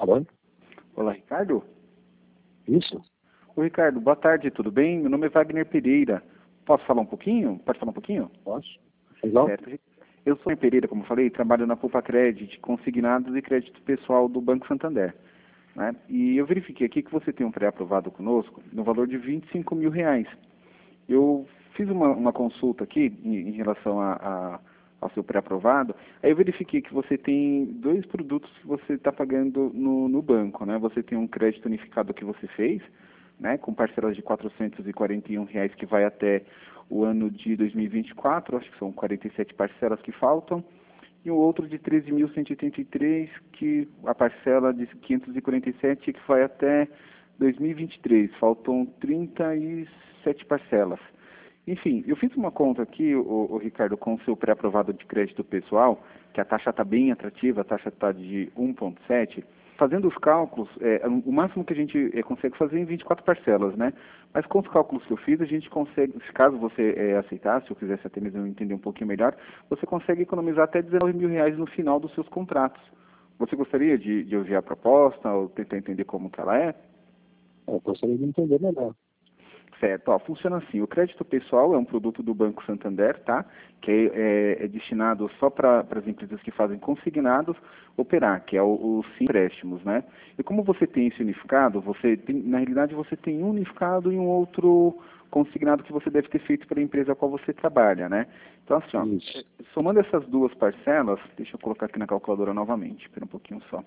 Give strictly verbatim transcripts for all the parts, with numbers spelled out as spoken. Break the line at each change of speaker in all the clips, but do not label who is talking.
Alô?
Olá, Ricardo?
Isso?
Oi, Ricardo, boa tarde, tudo bem? Meu nome é Wagner Pereira. Posso falar um pouquinho? Pode falar um pouquinho?
Posso? Legal?
Certo. Eu sou Wagner Pereira, como eu falei, trabalho na Poupa Credit, consignados e crédito pessoal do Banco Santander. Né? E eu verifiquei aqui que você tem um pré-aprovado conosco no valor de vinte e cinco mil reais. Eu fiz uma, uma consulta aqui em, em relação a, a, ao seu pré-aprovado, aí eu verifiquei que você tem dois produtos que você está pagando no, no banco, né? Você tem um crédito unificado que você fez, né, com parcelas de quatrocentos e quarenta e um reais que vai até o ano de dois mil e vinte e quatro, acho que são quarenta e sete parcelas que faltam, e o outro de treze mil cento e oitenta e três, que a parcela de quinhentos e quarenta e sete que vai até dois mil e vinte e três, faltam trinta e sete parcelas. Enfim, eu fiz uma conta aqui, o, o Ricardo, com o seu pré-aprovado de crédito pessoal, que a taxa está bem atrativa, a taxa está de um vírgula sete. Fazendo os cálculos, é, o máximo que a gente é, consegue fazer em vinte e quatro parcelas, né? Mas com os cálculos que eu fiz, a gente consegue, caso você é, aceitasse, ou quisesse até mesmo entender um pouquinho melhor, você consegue economizar até dezenove mil reais no final dos seus contratos. Você gostaria de, de ouvir a proposta, ou tentar entender como que ela é?
Eu gostaria de entender melhor.
Certo, ó, funciona assim, o crédito pessoal é um produto do Banco Santander, tá? Que é, é, é destinado só para as empresas que fazem consignados operar, que é o, os empréstimos, né? E como você tem esse unificado, você tem, na realidade você tem um unificado e um outro consignado que você deve ter feito para a empresa a qual você trabalha, né? Então assim, ó,
Isso.
somando essas duas parcelas, deixa eu colocar aqui na calculadora novamente, espera um pouquinho só.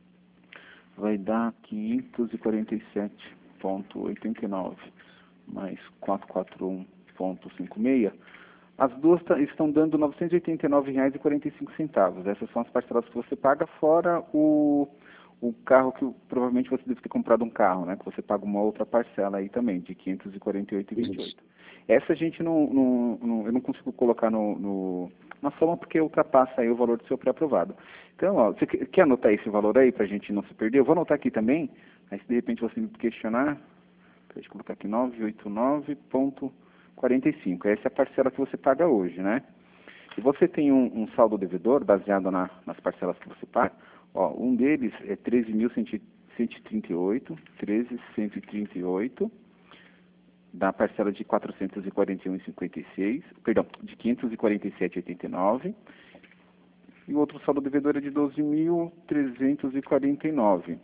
Vai dar quinhentos e quarenta e sete vírgula oitenta e nove mais quatrocentos e quarenta e um vírgula cinquenta e seis, as duas estão dando novecentos e oitenta e nove reais e quarenta e cinco centavos. Essas são as parcelas que você paga, fora o, o carro que provavelmente você deve ter comprado um carro, né? Que você paga uma outra parcela aí também, de quinhentos e quarenta e oito reais e vinte e oito centavos. Essa a gente não, não, não, eu não consigo colocar no, no, na soma porque ultrapassa aí o valor do seu pré-aprovado. Então, ó, você quer anotar esse valor aí para a gente não se perder? Eu vou anotar aqui também, aí se de repente você me questionar, deixa eu colocar aqui novecentos e oitenta e nove vírgula quarenta e cinco. Essa é a parcela que você paga hoje, né? E você tem um, um saldo devedor baseado na, nas parcelas que você paga. Ó, um deles é treze mil cento e trinta e oito, treze mil cento e trinta e oito, da parcela de quatrocentos e quarenta e um vírgula cinquenta e seis, perdão, de quinhentos e quarenta e sete vírgula oitenta e nove. E o outro saldo devedor é de doze mil trezentos e quarenta e nove.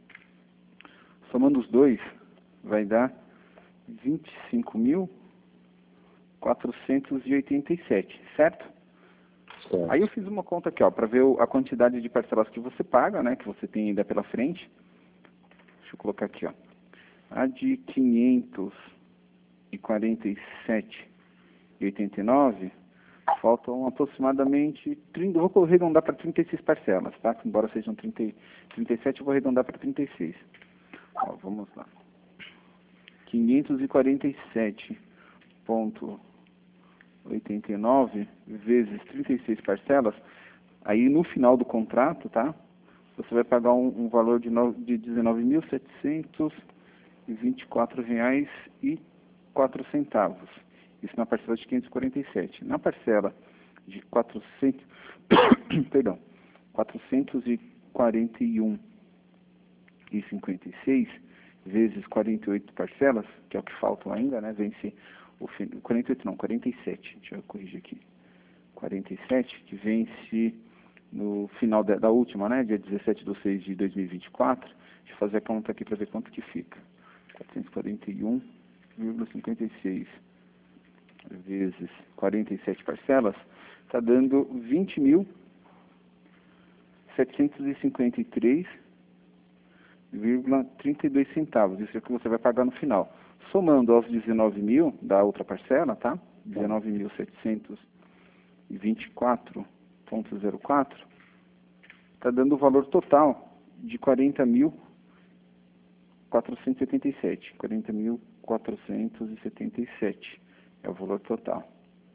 Somando os dois, vai dar vinte e cinco mil quatrocentos e oitenta e sete, certo?
Certo.
Aí eu fiz uma conta aqui, ó, para ver a quantidade de parcelas que você paga, né, que você tem ainda pela frente. Deixa eu colocar aqui, ó. A de quinhentos e quarenta e sete vírgula oitenta e nove, faltam aproximadamente trinta, eu vou arredondar para trinta e seis parcelas, tá? Embora sejam trinta, trinta e sete, eu vou arredondar para trinta e seis. Ó, vamos lá. quinhentos e quarenta e sete vírgula oitenta e nove vezes trinta e seis parcelas, aí no final do contrato, tá? Você vai pagar um, um valor de, de dezenove mil setecentos e vinte e quatro reais e quatro centavos. Isso na parcela de quinhentos e quarenta e sete. Na parcela de quatrocentos, perdão, quatrocentos e quarenta e um vírgula cinquenta e seis vezes quarenta e oito parcelas, que é o que faltam ainda, né? Vence o fim, quarenta e oito não, quarenta e sete, deixa eu corrigir aqui. quarenta e sete, que vence no final da, da última, né? Dia dezessete de seis de dois mil e vinte e quatro. Deixa eu fazer a conta aqui para ver quanto que fica. quatrocentos e quarenta e um vírgula cinquenta e seis vezes quarenta e sete parcelas, está dando vinte mil setecentos e cinquenta e três vírgula trinta e dois centavos. Isso é o que você vai pagar no final. Somando aos dezenove mil da outra parcela, tá? dezenove mil setecentos e vinte e quatro vírgula zero quatro, está dando o valor total de quarenta mil quatrocentos e setenta e sete. quarenta mil quatrocentos e setenta e sete é o valor total.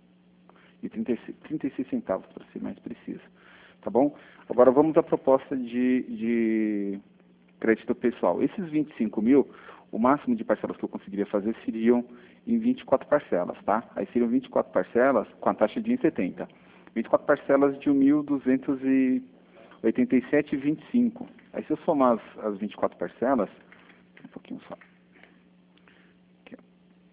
E trinta e seis, trinta e seis centavos, para ser mais preciso. Tá bom? Agora vamos à proposta de, de crédito pessoal. Esses vinte e cinco mil, o máximo de parcelas que eu conseguiria fazer seriam em vinte e quatro parcelas, tá? Aí seriam vinte e quatro parcelas com a taxa de um vírgula setenta. vinte e quatro parcelas de mil duzentos e oitenta e sete vírgula vinte e cinco. Aí se eu somar as, as vinte e quatro parcelas, um pouquinho só. Aqui, ó.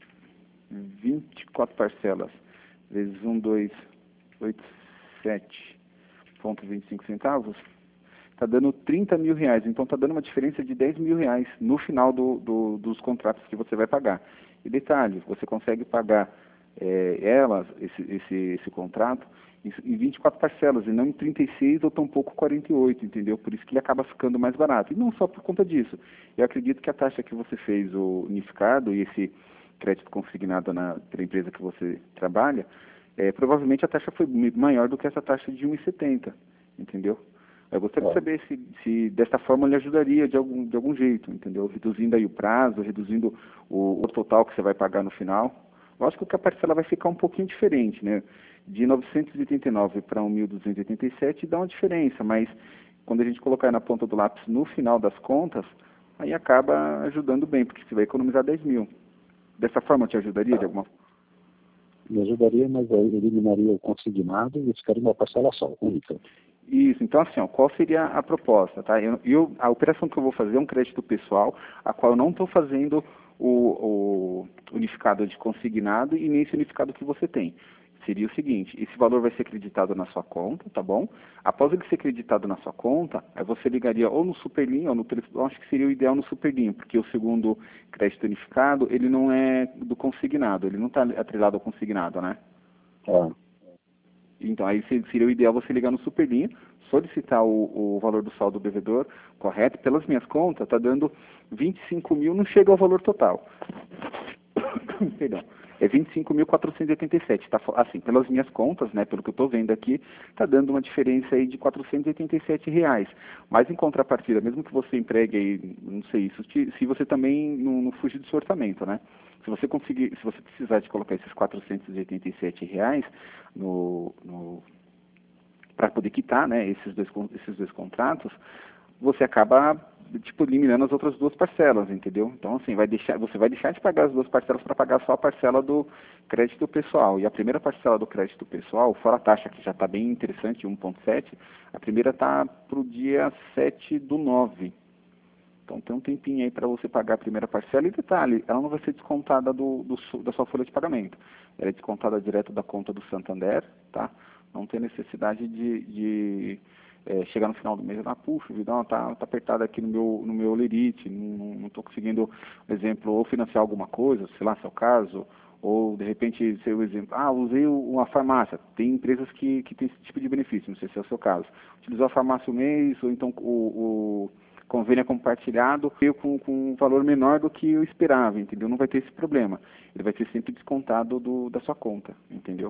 vinte e quatro parcelas vezes um, dois, oito, sete ponto vinte e cinco centavos, está dando trinta mil reais. Então está dando uma diferença de dez mil reais no final do, do, dos contratos que você vai pagar. E detalhe, você consegue pagar é, elas, esse, esse, esse contrato, em vinte e quatro parcelas, e não em trinta e seis ou tampouco quarenta e oito, entendeu? Por isso que ele acaba ficando mais barato. E não só por conta disso. Eu acredito que a taxa que você fez, o unificado, e esse crédito consignado na, pela empresa que você trabalha, é, provavelmente a taxa foi maior do que essa taxa de um e setenta, entendeu? Eu gostaria
É.
de saber se, se desta forma lhe ajudaria de algum, de algum jeito, entendeu? Reduzindo aí o prazo, reduzindo o, o total que você vai pagar no final. Lógico que a parcela vai ficar um pouquinho diferente, né? De novecentos e oitenta e nove para mil duzentos e oitenta e sete dá uma diferença, mas quando a gente colocar na ponta do lápis no final das contas, aí acaba ajudando bem, porque você vai economizar dez mil. Dessa forma te ajudaria de alguma forma?
Me ajudaria, mas aí eliminaria o consignado e ficaria uma parcela só, única.
Isso, então assim, ó, qual seria a proposta, tá? Eu, eu, a operação que eu vou fazer é um crédito pessoal, a qual eu não estou fazendo o, o unificado de consignado e nem esse unificado que você tem. Seria o seguinte, esse valor vai ser creditado na sua conta, tá bom? Após ele ser creditado na sua conta, aí você ligaria ou no Superlinho, ou no telefone, acho que seria o ideal no Superlinho, porque o segundo crédito unificado, ele não é do consignado, ele não está atrelado ao consignado, né?
Ah,
Então, aí seria o ideal você ligar no Superlinha, solicitar o, o valor do saldo do devedor, correto? Pelas minhas contas, está dando vinte e cinco mil, não chega ao valor total. Perdão. É vinte e cinco mil quatrocentos e oitenta e sete. Tá, assim, pelas minhas contas, né, pelo que eu estou vendo aqui, está dando uma diferença aí de quatrocentos e oitenta e sete reais. Mas em contrapartida, mesmo que você empregue aí, não sei isso, se você também não, não fugir do seu orçamento, né? Se você conseguir, se você precisar de colocar esses quatrocentos e oitenta e sete reais no, no para poder quitar, né, esses dois, esses dois contratos, você acaba tipo eliminando as outras duas parcelas, entendeu? Então assim, vai deixar, você vai deixar de pagar as duas parcelas para pagar só a parcela do crédito pessoal. E a primeira parcela do crédito pessoal, fora a taxa que já está bem interessante, um vírgula sete, a primeira está para o dia sete do nove. Então tem um tempinho aí para você pagar a primeira parcela. E detalhe, ela não vai ser descontada do, do, da sua folha de pagamento. Ela é descontada direto da conta do Santander, tá? Não tem necessidade de, de é, chegar no final do mês e falar, puxa, vida, tá, tá apertado aqui no meu, no meu lerite, não estou conseguindo, por exemplo, ou financiar alguma coisa, sei lá, se é o caso, ou de repente, sei o exemplo, ah, usei uma farmácia. Tem empresas que, que têm esse tipo de benefício, não sei se é o seu caso. Utilizou a farmácia um mês, ou então o, o convênio é compartilhado, veio com, com um valor menor do que eu esperava, entendeu? Não vai ter esse problema. Ele vai ser sempre descontado do, da sua conta, entendeu?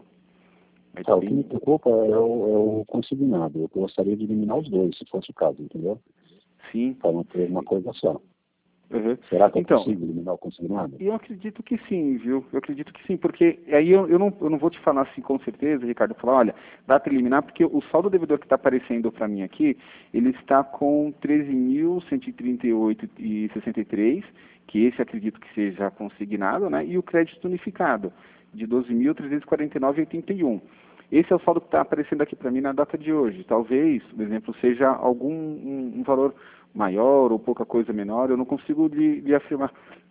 Aí
tá,
tá
o que
bem...
me preocupa é o, é o consignado. Eu gostaria de eliminar os dois, se fosse o caso, entendeu?
Sim.
Para não ter uma coisa só.
Uhum.
Será que eu
Então,
consigo eliminar o consignado?
eu acredito que sim, viu? Eu acredito que sim, porque aí eu, eu, não, eu não vou te falar assim com certeza, Ricardo, falar, olha, dá para eliminar, porque o saldo devedor que está aparecendo para mim aqui, ele está com treze mil cento e trinta e oito reais e sessenta e três centavos, que esse acredito que seja consignado, né? E o crédito unificado, de doze mil trezentos e quarenta e nove reais e oitenta e um centavos. Esse é o saldo que está aparecendo aqui para mim na data de hoje. Talvez, por exemplo, seja algum um, um valor maior ou pouca coisa menor, eu não consigo lhe, lhe afirmar,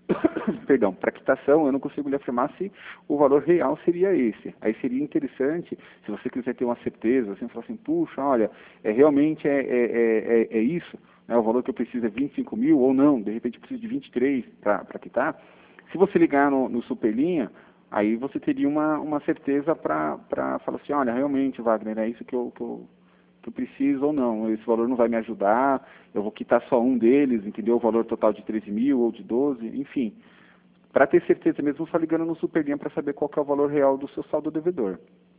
perdão, para quitação, eu não consigo lhe afirmar se o valor real seria esse. Aí seria interessante, se você quiser ter uma certeza, assim, falar assim, puxa, olha, é, realmente é, é, é, é isso, né, o valor que eu preciso é vinte e cinco mil, ou não, de repente eu preciso de vinte e três para quitar. Se você ligar no, no Superlinha, aí você teria uma, uma certeza para falar assim, olha, realmente, Wagner, é isso que eu, que eu que eu preciso ou não, esse valor não vai me ajudar, eu vou quitar só um deles, entendeu? O valor total de treze mil ou de doze, enfim. Para ter certeza mesmo, só ligando no Superlinha para saber qual que é o valor real do seu saldo devedor.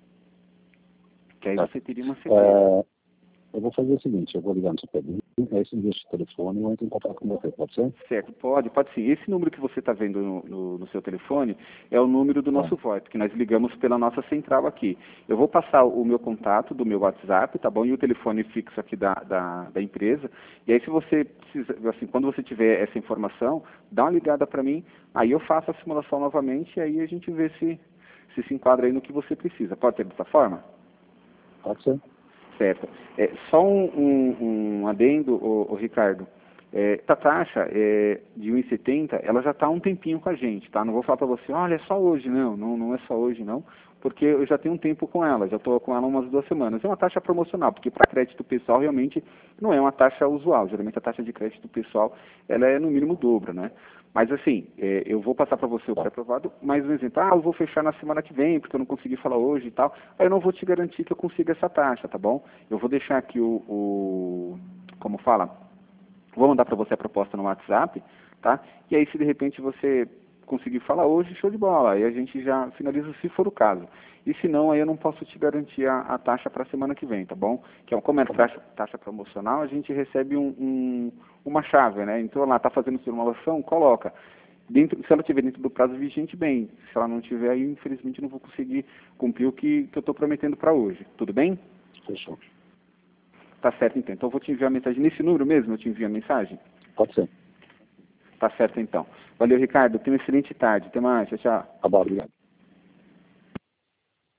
Que aí
Tá.
você teria uma certeza.
É, eu vou fazer o seguinte, eu vou ligar no Superlinha, aí você me deixa o telefone e eu entro em contato com você, pode ser?
Certo, pode, pode sim. Esse número que você está vendo no, no, no seu telefone é o número do nosso
Tá.
VoIP, que nós ligamos pela nossa central aqui. Eu vou passar o meu contato do meu WhatsApp, tá bom? E o telefone fixo aqui da, da, da empresa. E aí, se você precisa, assim, quando você tiver essa informação, dá uma ligada para mim, aí eu faço a simulação novamente e aí a gente vê se se, se enquadra aí no que você precisa. Pode ser dessa forma?
Pode ser.
Certo. É, só um, um, um adendo, o, o Ricardo. É, a taxa é, de um e setenta, ela já está há um tempinho com a gente, tá? Não vou falar para você, olha, é só hoje, não, não, não é só hoje, não, porque eu já tenho um tempo com ela, já estou com ela umas duas semanas. É uma taxa promocional, porque para crédito pessoal realmente não é uma taxa usual. Geralmente a taxa de crédito pessoal, ela é no mínimo o dobro, né? Mas assim, é, eu vou passar para você o pré-aprovado, mais um exemplo, ah, eu vou fechar na semana que vem, porque eu não consegui falar hoje e tal, aí eu não vou te garantir que eu consiga essa taxa, tá bom? Eu vou deixar aqui o, o como fala, vou mandar para você a proposta no WhatsApp, tá? E aí se de repente você conseguir falar hoje, show de bola, aí a gente já finaliza se for o caso. E se não, aí eu não posso te garantir a, a taxa para a semana que vem, tá bom? Que é, como é taxa, taxa promocional, a gente recebe um, um, uma chave, né? Então ela está fazendo simulação, coloca. Dentro, se ela estiver dentro do prazo vigente, bem. Se ela não tiver, aí infelizmente não vou conseguir cumprir o que, que eu estou prometendo para hoje. Tudo bem?
Fechou.
Tá certo então. Então eu vou te enviar a mensagem nesse número mesmo, eu te envio a mensagem?
Pode ser.
Tá certo então. Valeu, Ricardo. Tenha uma excelente tarde. Até mais. Tchau, tchau.
Tá bom, obrigado.